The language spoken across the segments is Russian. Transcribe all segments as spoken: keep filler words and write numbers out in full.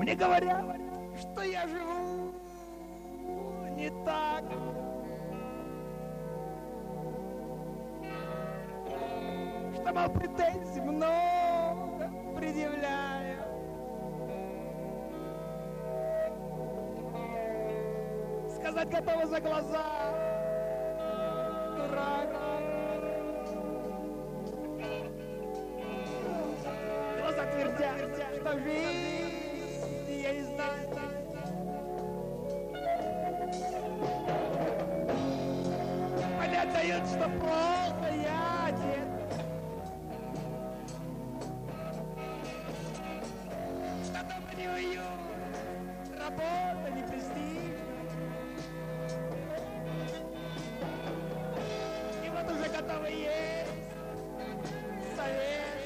Мне говорят, что я живу не так. Что, мол, претензий много предъявляю. Сказать готова за глаза, дурак. Глаза твердят, что жизнь я не знаю. Понять дают, что плохо я одет. Что дома не уют, работа не престиж. И вот уже готовы есть совет.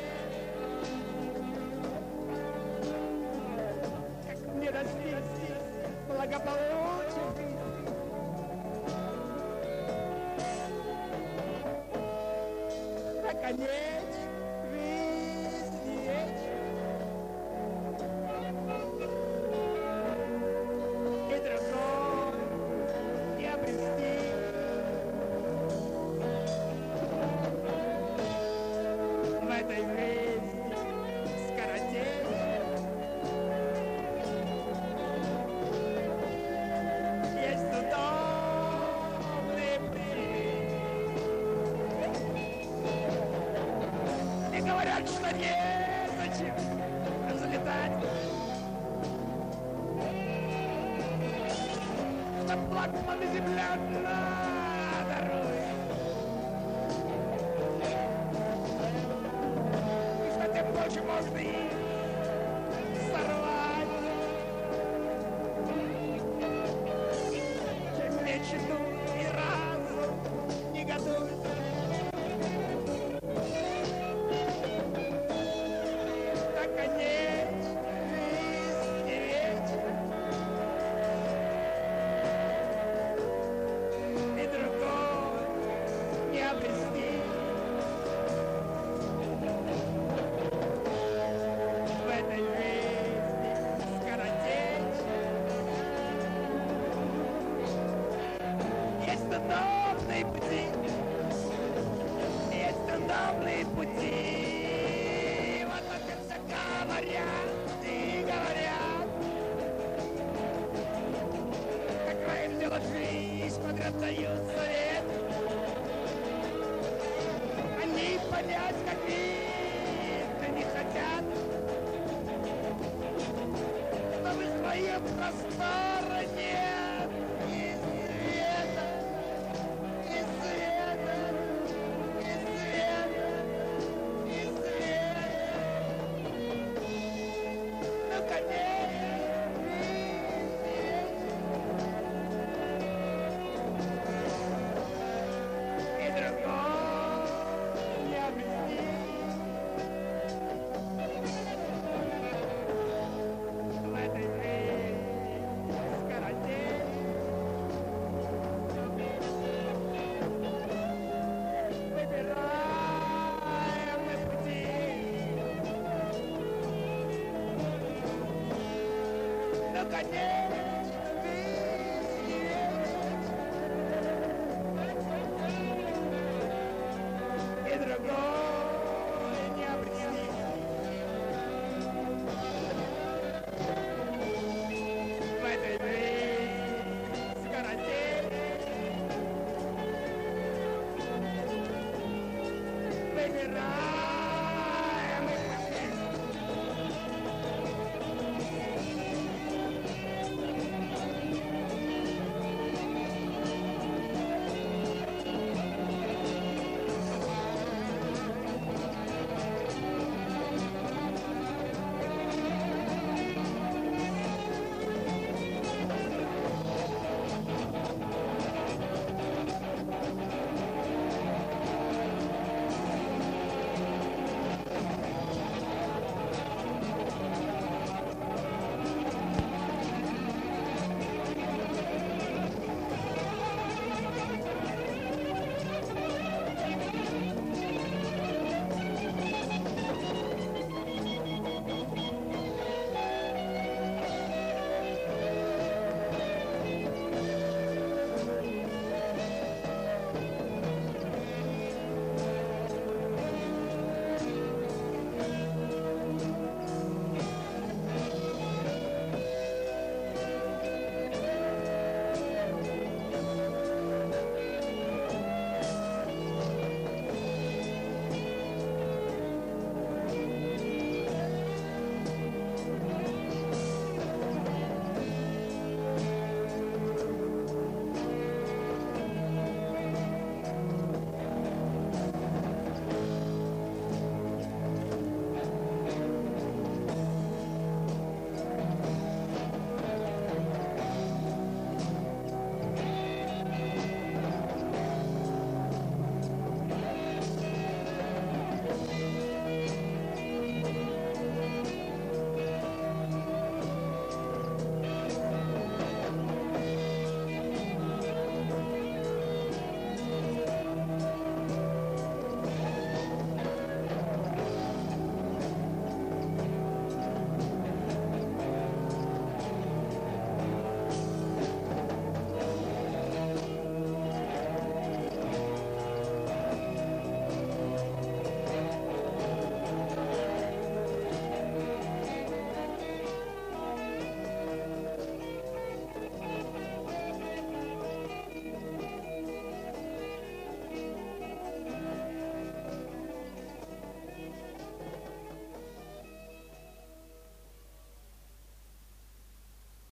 Как мне достичь благополучия. Наконец, жизнь вечер. И другой не обрести. В этой жизни скоротечной есть удобные пути. И говорят, что незачем взлетать. Что плакманы земля дарует. И что тем больше можно их сорвать. Чем мечту и разум негодует. Удобные пути, есть удобные пути. Вот только все говорят и говорят, какая им делать жизнь, подряд дают совет. Они понять, как видно, не хотят, что в их моем просторе нет ни света. Наконец!